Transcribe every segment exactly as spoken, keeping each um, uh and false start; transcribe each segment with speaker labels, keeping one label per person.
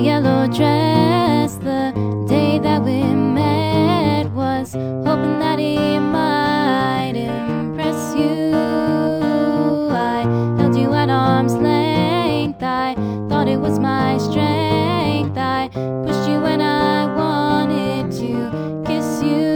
Speaker 1: yellow dress the day that we met, was hoping that it might impress you. I held you at arm's length, I thought it was my strength. I pushed you when I wanted to kiss you.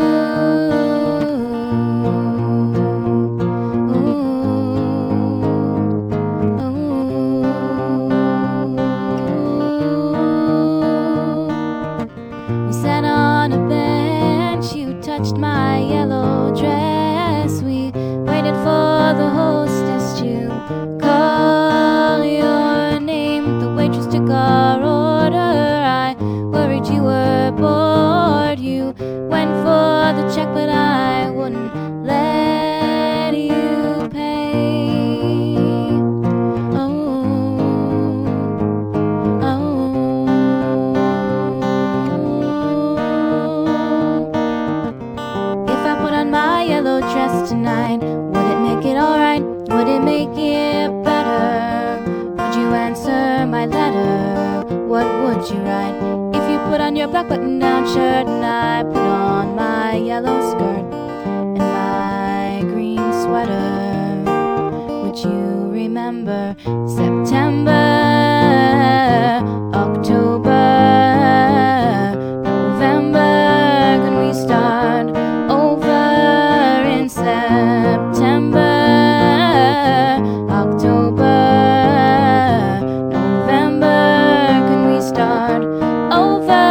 Speaker 1: Sat on a bench, you touched my yellow dress. We waited for the hostess to call your name. The waitress took our order. I worried you were bored. You went for the check, but I wouldn't let you pay. Oh, oh. My yellow dress tonight, would it make it alright? Would it make it better? Would you answer my letter? What would you write? If you put on your black button-down shirt and I put on my yellow skirt and my green sweater, would you remember September, October, November? Could we start over? September, October, November, can we start over?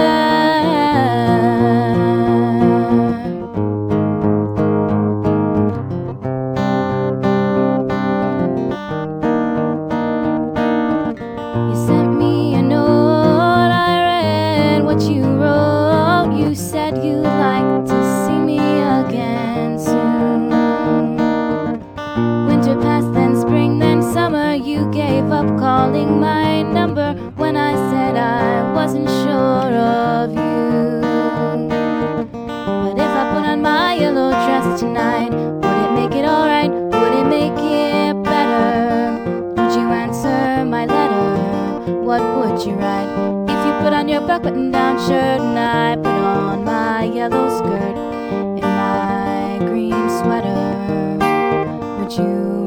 Speaker 1: You sent me a note, I read what you wrote. You said you'd like to see me again soon. Winter passed, then spring, then summer. You gave up calling my number when I said I wasn't sure of you. But if I put on my yellow dress tonight, would it make it alright? Would it make it better? Would you answer my letter? What would you write? If you put on your black button-down shirt and I put on my yellow skirt and my green sweater, would you